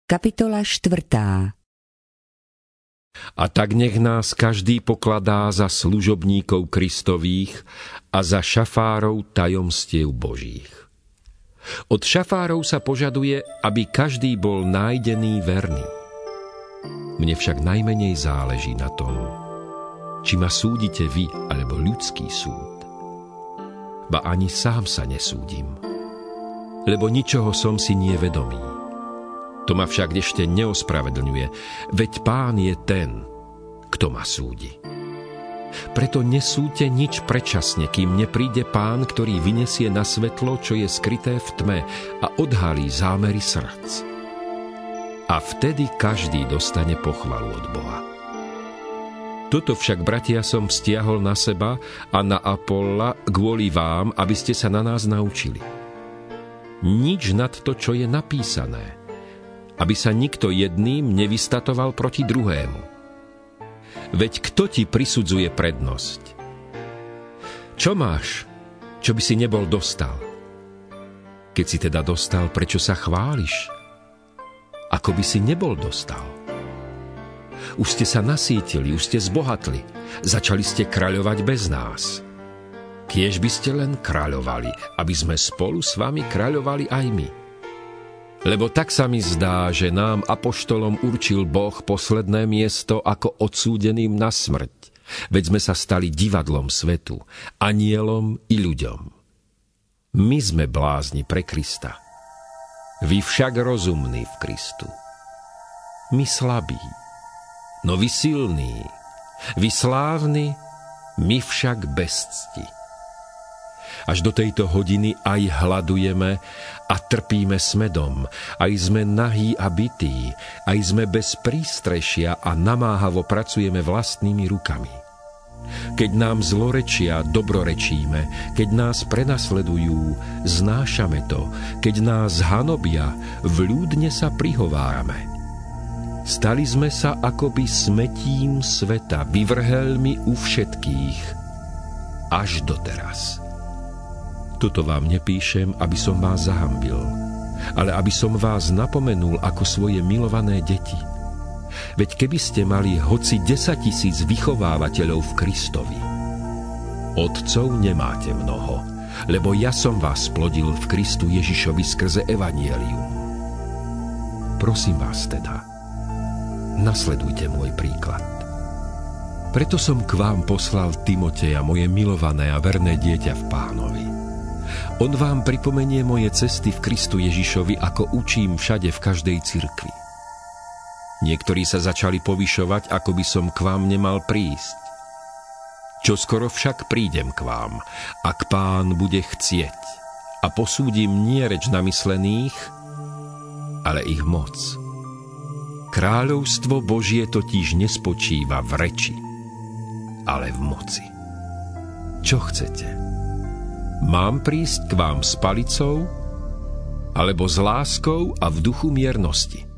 Kapitola 4. A tak nech nás každý pokladá za služobníkov Kristových a za šafárov tajomstiev Božích. Od šafárov sa požaduje, aby každý bol nájdený verný. Mne však najmenej záleží na tom, či ma súdite vy alebo ľudský súd. Ba ani sám sa nesúdim, lebo ničoho som si nie vedomý. To ma však ešte neospravedlňuje, veď Pán je ten, kto ma súdi. Preto nesúďte nič predčasne, kým nepríde Pán, ktorý vyniesie na svetlo, čo je skryté v tme a odhalí zámery srdc. A vtedy každý dostane pochvalu od Boha. Toto však, bratia, som stiahol na seba a na Apolla kvôli vám, aby ste sa na nás naučili. Nič nad to, čo je napísané, aby sa nikto jedným nevystatoval proti druhému. Veď kto ti prisudzuje prednosť? Čo máš, čo by si nebol dostal? Keď si teda dostal, prečo sa chváliš? Ako by si nebol dostal? Už ste sa nasítili, už ste zbohatli, začali ste kráľovať bez nás. Kiež by ste len kráľovali, aby sme spolu s vami kráľovali aj my. Lebo tak sa mi zdá, že nám apoštolom určil Boh posledné miesto ako odsúdeným na smrť. Veď sme sa stali divadlom svetu, anielom i ľuďom. My sme blázni pre Krista. Vy však rozumní v Kristu. My slabí, no vy silní. Vy slávni, my však bez cti. Až do tejto hodiny aj hladujeme a trpíme smedom, aj sme nahí a bití, aj sme bez prístrešia a namáhavo pracujeme vlastnými rukami. Keď nám zlorečia, dobrorečíme, keď nás prenasledujú, znášame to, keď nás hanobia, vľúdne sa prihovárame. Stali sme sa akoby smetím sveta, vyvrheľmi u všetkých, až doteraz. Toto vám nepíšem, aby som vás zahambil, ale aby som vás napomenul ako svoje milované deti. Veď keby ste mali hoci 10 000 vychovávateľov v Kristovi, otcov nemáte mnoho, lebo ja som vás splodil v Kristu Ježišovi skrze evanjelium. Prosím vás teda, nasledujte môj príklad. Preto som k vám poslal Timoteja, moje milované a verné dieťa v Pánovi. On vám pripomenie moje cesty v Kristu Ježišovi, ako učím všade v každej cirkvi. Niektorí sa začali povyšovať, ako by som k vám nemal prísť. Čoskoro však prídem k vám, ak Pán bude chcieť, a posúdim nie reč namyslených, ale ich moc. Kráľovstvo Božie totiž nespočíva v reči, ale v moci. Čo chcete? Mám prísť k vám s palicou, alebo s láskou a v duchu miernosti?